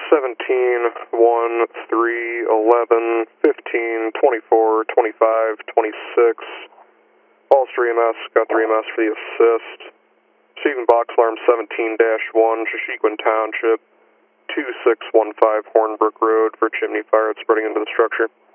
17, 1, 3, 11, 15, 24, 25, 26. All 3MS, got 3MS for the assist. Receiving box alarm 17-1, Shashequin Township, 2615 Hornbrook Road for chimney fire. It's spreading into the structure.